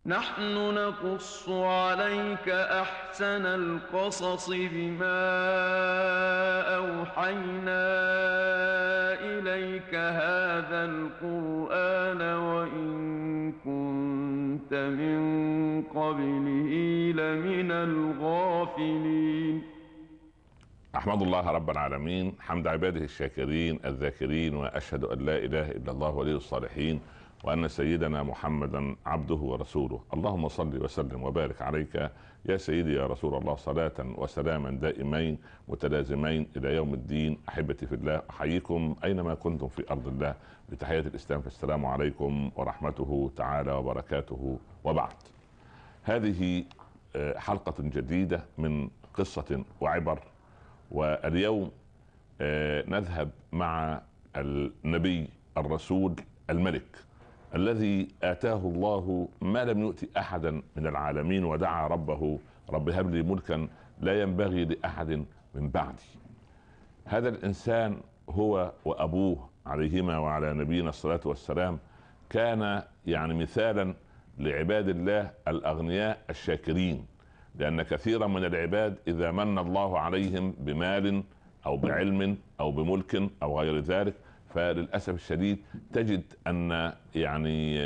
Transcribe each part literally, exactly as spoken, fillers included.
نحن نقص عليك أحسن القصص بما أوحينا إليك هذا القرآن وإن كنت من قبله لمن الغافلين. أحمد الله رب العالمين حمد عباده الشاكرين الذاكرين، وأشهد أن لا إله إلا الله ولي الصالحين، وأن سيدنا محمدا عبده ورسوله. اللهم صل وسلم وبارك عليك يا سيدي يا رسول الله، صلاة وسلاما دائمين متلازمين إلى يوم الدين. أحبتي في الله، أحييكم أينما كنتم في أرض الله بتحية الإسلام، فالسلام عليكم ورحمته تعالى وبركاته. وبعد، هذه حلقة جديدة من قصة وعبر، واليوم نذهب مع النبي الرسول الملك الذي آتاه الله ما لم يؤت أحدا من العالمين، ودعا ربه: رب هب لي ملكا لا ينبغي لأحد من بعدي. هذا الإنسان هو وأبوه عليهما وعلى نبينا الصلاة والسلام كان يعني مثالا لعباد الله الأغنياء الشاكرين، لأن كثيرا من العباد إذا من الله عليهم بمال أو بعلم أو بملك أو غير ذلك، فللأسف الشديد تجد أن يعني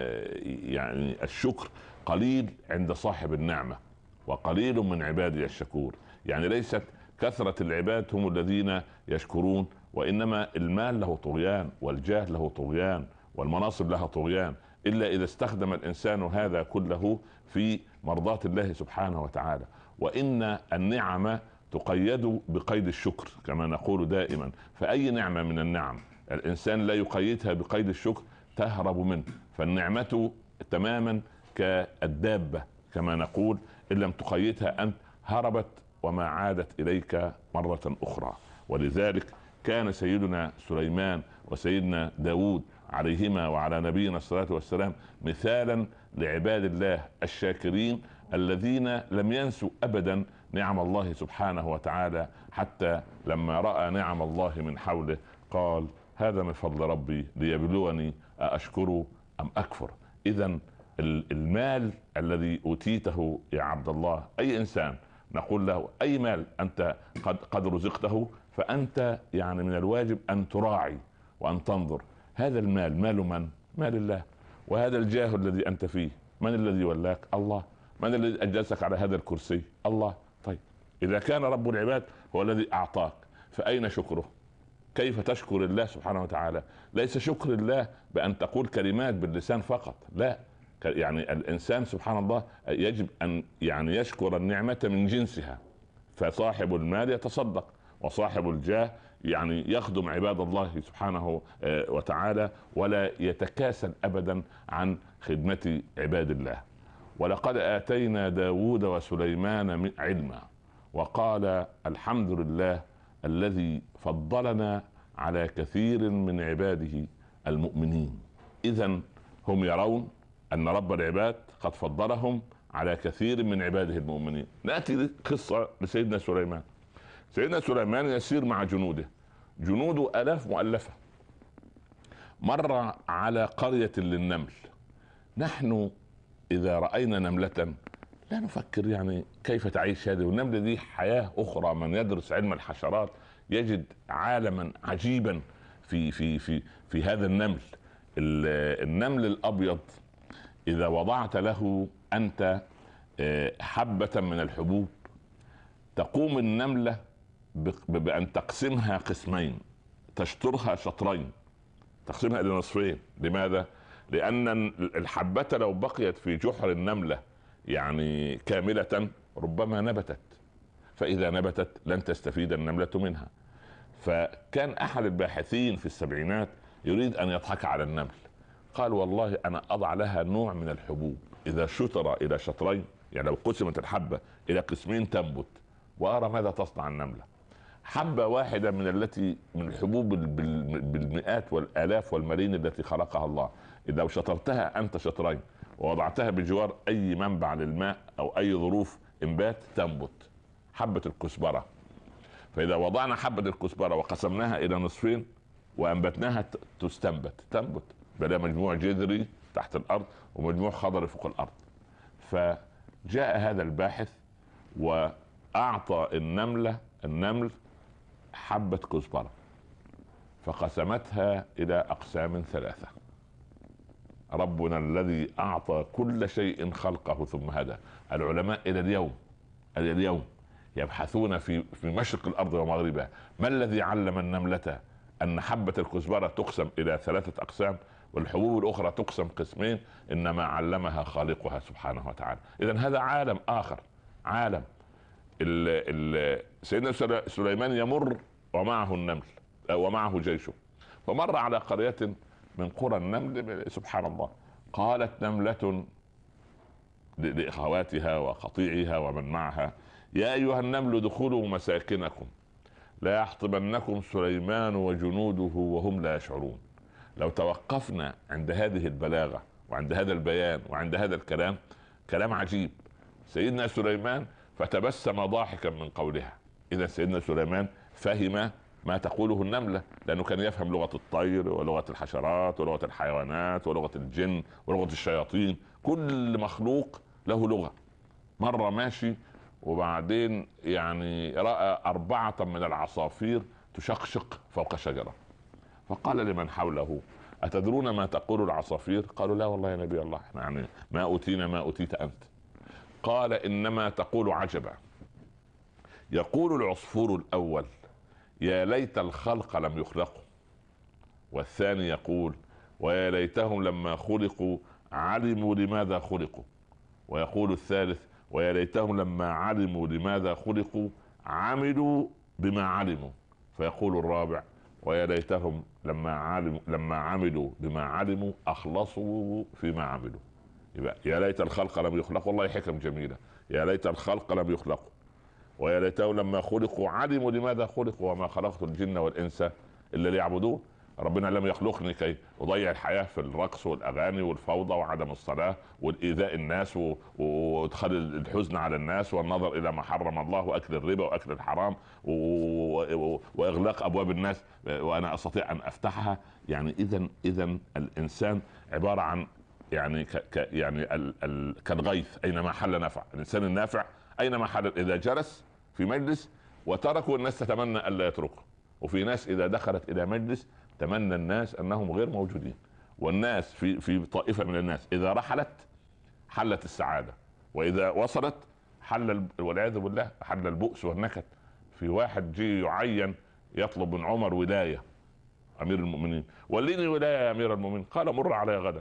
يعني الشكر قليل عند صاحب النعمة، وقليل من عبادي الشكور. يعني ليست كثرة العباد هم الذين يشكرون، وإنما المال له طغيان، والجاه له طغيان، والمناصب لها طغيان، إلا إذا استخدم الإنسان هذا كله في مرضاة الله سبحانه وتعالى. وإن النعم تقيد بقيد الشكر كما نقول دائما، فأي نعمة من النعم الإنسان لا يقيدها بقيد الشكر تهرب منه. فالنعمة تماما كالدابة كما نقول، إن لم تقيدها أنت هربت وما عادت إليك مرة أخرى. ولذلك كان سيدنا سليمان وسيدنا داود عليهما وعلى نبينا الصلاة والسلام مثالا لعباد الله الشاكرين الذين لم ينسوا أبدا نعم الله سبحانه وتعالى، حتى لما رأى نعم الله من حوله قال: هذا من فضل ربي ليبلوني أأشكر أم أكفر. إذن المال الذي أوتيته يا عبد الله، أي إنسان نقول له أي مال أنت قد, قد رزقته، فأنت يعني من الواجب أن تراعي وأن تنظر هذا المال مال من؟ مال الله. وهذا الجاه الذي أنت فيه من الذي ولاك؟ الله. من الذي أجلسك على هذا الكرسي؟ الله. طيب، إذا كان رب العباد هو الذي أعطاك، فأين شكره؟ كيف تشكر الله سبحانه وتعالى؟ ليس شكر الله بأن تقول كلمات باللسان فقط، لا، يعني الإنسان سبحان الله يجب أن يعني يشكر النعمة من جنسها. فصاحب المال يتصدق، وصاحب الجاه يعني يخدم عباد الله سبحانه وتعالى، ولا يتكاسل أبدا عن خدمة عباد الله. ولقد آتينا داود وسليمان علما، وقال: الحمد لله الذي فضلنا على كثير من عباده المؤمنين. إذن هم يرون أن رب العباد قد فضلهم على كثير من عباده المؤمنين. نأتي قصة لسيدنا سليمان. سيدنا سليمان يسير مع جنوده، جنوده آلاف مؤلفة، مر على قرية للنمل. نحن إذا رأينا نملة لا نفكر يعني كيف تعيش هذه والنملة دي حياة أخرى. من يدرس علم الحشرات يجد عالما عجيبا في في في في هذا النمل. النمل الأبيض إذا وضعت له أنت حبة من الحبوب، تقوم النملة بأن تقسمها قسمين، تشطرها شطرين، تقسمها إلى نصفين. لماذا؟ لأن الحبة لو بقيت في جحر النملة يعني كاملة ربما نبتت، فإذا نبتت لن تستفيد النملة منها. فكان أحد الباحثين في السبعينات يريد أن يضحك على النمل، قال: والله أنا أضع لها نوع من الحبوب إذا شطر إلى شطرين، يعني لو قسمت الحبة إلى قسمين تنبت، وأرى ماذا تصنع النملة. حبة واحدة من التي من الحبوب بالمئات والآلاف والملايين التي خلقها الله، إذا لو شطرتها أنت شطرين ووضعتها بجوار أي منبع للماء أو أي ظروف إنبات تنبت. حبة الكزبرة، فإذا وضعنا حبة الكزبرة وقسمناها إلى نصفين وأنبتناها تستنبت تنبت، بلا مجموع جذري تحت الارض ومجموع خضري فوق الارض. فجاء هذا الباحث واعطى النمله النمل حبه كزبره فقسمتها الى اقسام ثلاثه. ربنا الذي اعطى كل شيء خلقه ثم هدى. العلماء الى اليوم الى اليوم يبحثون في في مشرق الارض ومغربها ما الذي علم النمله ان حبه الكزبره تقسم الى ثلاثه اقسام والحبوب الاخرى تقسم قسمين. انما علمها خالقها سبحانه وتعالى. اذا هذا عالم اخر، عالم ال ال سيدنا سليمان يمر ومعه النمل ومعه جيشه، فمر على قرية من قرى النمل. سبحان الله، قالت نملة لأخواتها وقطيعها ومن معها: يا أيها النمل ادخلوا مساكنكم لا يحطمنكم سليمان وجنوده وهم لا يشعرون. لو توقفنا عند هذه البلاغة وعند هذا البيان وعند هذا الكلام، كلام عجيب. سيدنا سليمان فتبسم ضاحكا من قولها. إذا سيدنا سليمان فهم ما تقوله النملة، لأنه كان يفهم لغة الطير ولغة الحشرات ولغة الحيوانات ولغة الجن ولغة الشياطين. كل مخلوق له لغة. مرة ماشي وبعدين يعني رأى أربعة من العصافير تشقشق فوق شجرة، فقال لمن حوله: أتدرون ما تقول العصافير؟ قالوا: لا والله يا نبي الله، يعني ما أوتينا ما أوتيت أنت. قال: إنما تقول عجبا. يقول العصفور الأول: يا ليت الخلق لم يخلقوا. والثاني يقول: ويا ليتهم لما خلقوا علموا لماذا خلقوا. ويقول الثالث: ويا ليتهم لما علموا لماذا خلقوا عملوا بما علموا. فيقول الرابع: ويا ليتهم لما علموا لما عملوا بما علموا اخلصوا فيما عملوا. يبقى يا ليت الخلق لم يخلقوا، والله حكم جميلة. يا ليت الخلق لم يخلقوا، ويا ليتهم لما خلقوا علموا لماذا خلقوا، وما خلقت الجن والانس الا ليعبدون. ربنا لم يخلقني كي اضيع الحياه في الرقص والاغاني والفوضى وعدم الصلاه والايذاء الناس وادخال الحزن على الناس والنظر الى ما حرم الله واكل الربا واكل الحرام واغلاق ابواب الناس وانا استطيع ان افتحها. يعني اذا اذا الانسان عباره عن يعني ك ك يعني ال ال كالغيث اينما حل نفع. الانسان النافع اينما حل. اذا جلس في مجلس وتركوا الناس تتمنى الا يتركه، وفي ناس اذا دخلت الى مجلس تمنى الناس انهم غير موجودين. والناس في في طائفه من الناس اذا رحلت حلت السعاده، واذا وصلت حل والعياذ بالله حل البؤس والنكد. في واحد جي يعين يطلب من عمر ولايه امير المؤمنين: وليني ولايه يا امير المؤمنين. قال: مر علي غدا.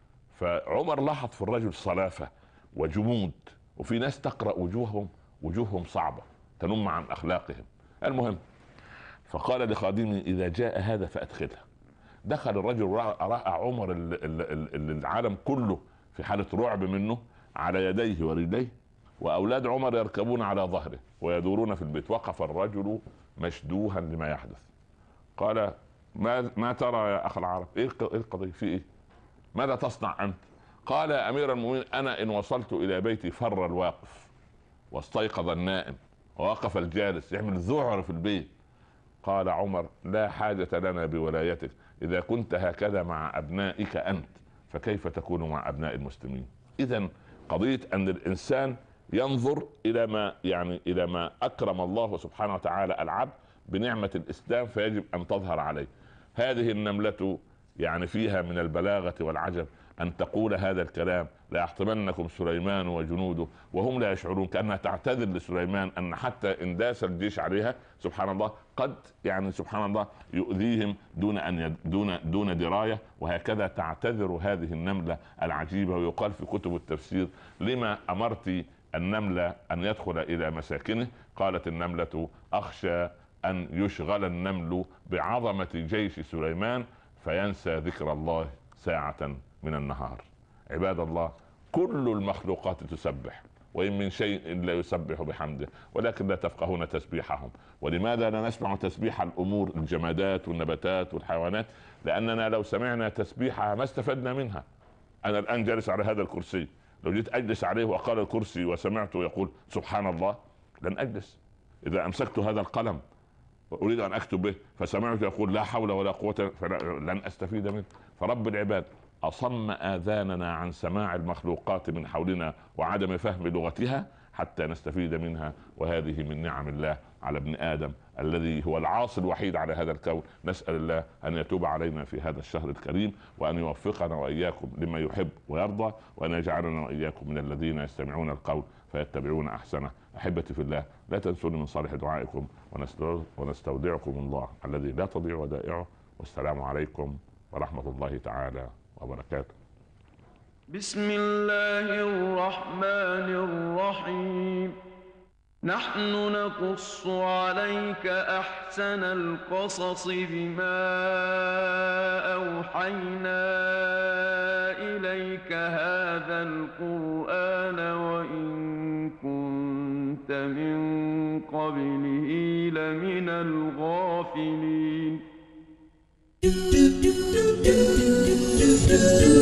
فعمر لاحظ في الرجل صلافه وجمود، وفي ناس تقرا وجوههم وجوههم صعبه تنم عن اخلاقهم. المهم، فقال لخادمه: اذا جاء هذا فادخله. دخل الرجل راى عمر اللي العالم كله في حاله رعب منه على يديه ورجليه، واولاد عمر يركبون على ظهره ويدورون في البيت. وقف الرجل مشدوها لما يحدث. قال: ما ما ترى يا اخ العرب؟ ايه القضيه؟ في ايه؟ ماذا تصنع انت؟ قال: يا امير المؤمنين، انا ان وصلت الى بيتي فر الواقف واستيقظ النائم ووقف الجالس يعمل ذعر في البيت. قال عمر: لا حاجة لنا بولايتك، إذا كنت هكذا مع أبنائك أنت فكيف تكون مع أبناء المسلمين؟ إذن قضية أن الإنسان ينظر إلى ما يعني إلى ما أكرم الله سبحانه وتعالى العبد بنعمة الإسلام فيجب أن تظهر عليه. هذه النملة يعني فيها من البلاغة والعجب أن تقول هذا الكلام: لا يحطمنكم سليمان وجنوده وهم لا يشعرون. كأنها تعتذر لسليمان أن حتى إن داس الجيش عليها سبحان الله قد يعني سبحان الله يؤذيهم دون أن يد دون دون دراية. وهكذا تعتذر هذه النملة العجيبة. ويقال في كتب التفسير: لما أمرت النملة أن يدخل إلى مساكنه؟ قالت النملة: أخشى أن يشغل النمل بعظمة جيش سليمان فينسى ذكر الله ساعة من النهار. عباد الله، كل المخلوقات تسبح، وإن من شيء لا يسبح بحمده ولكن لا تفقهون تسبيحهم. ولماذا لا نسمع تسبيح الأمور الجمادات والنباتات والحيوانات؟ لأننا لو سمعنا تسبيحها ما استفدنا منها. أنا الآن جالس على هذا الكرسي، لو جيت أجلس عليه وقال الكرسي وسمعته يقول سبحان الله لن أجلس. إذا أمسكت هذا القلم أريد أن أكتب به فسمعت يقول لا حول ولا قوة لن أستفيد منه. فرب العباد أصم آذاننا عن سماع المخلوقات من حولنا وعدم فهم لغتها حتى نستفيد منها، وهذه من نعم الله على ابن آدم الذي هو العاصي الوحيد على هذا الكون. نسأل الله أن يتوب علينا في هذا الشهر الكريم، وأن يوفقنا وإياكم لما يحب ويرضى، وأن يجعلنا وإياكم من الذين يستمعون القول فيتبعون أحسنه. أحبتي في الله، لا تنسوني من صالح دعائكم، ونستودعكم الله الذي لا تضيع ودائعه، والسلام عليكم ورحمة الله تعالى وبركاته. بسم الله الرحمن الرحيم. نحن نقص عليك أحسن القصص بما أوحينا إليك هذا القرآن وإن كنت من قبله لمن الغافلين.